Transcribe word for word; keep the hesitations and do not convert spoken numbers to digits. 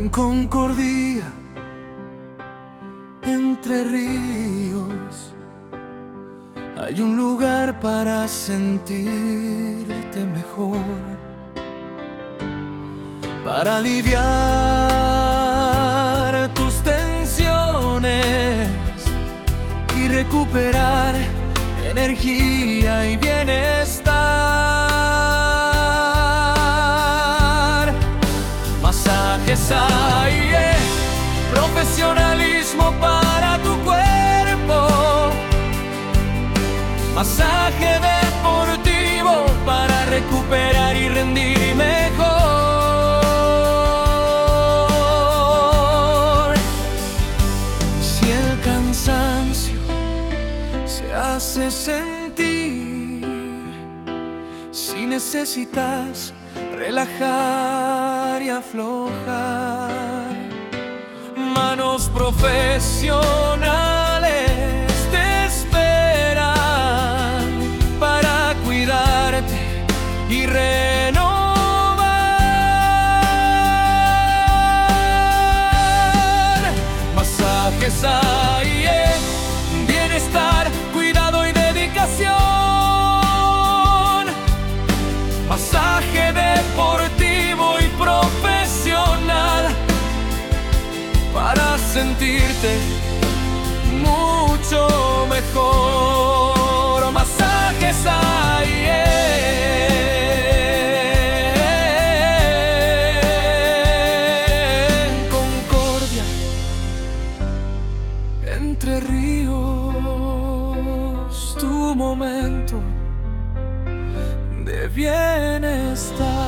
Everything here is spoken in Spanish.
Concordia, Entre Ríos, hay un lugar para sentirte mejor, para aliviar tus tensiones y recuperar energía y bienestar. Masajes hay, eh, profesionalismo para tu cuerpo, masaje deportivo para recuperar y rendir mejor. Si el cansancio se hace sentir, si necesitas relajar y aflojar, manos profesionales te esperan para cuidarte y renovar. Masajes hay, eh, bienestar, cuidado y dedicación. Masaje deportivo y profesional para sentirte mucho mejor. Masajes hay, en Concordia, Entre Ríos, tu momento de bienestar.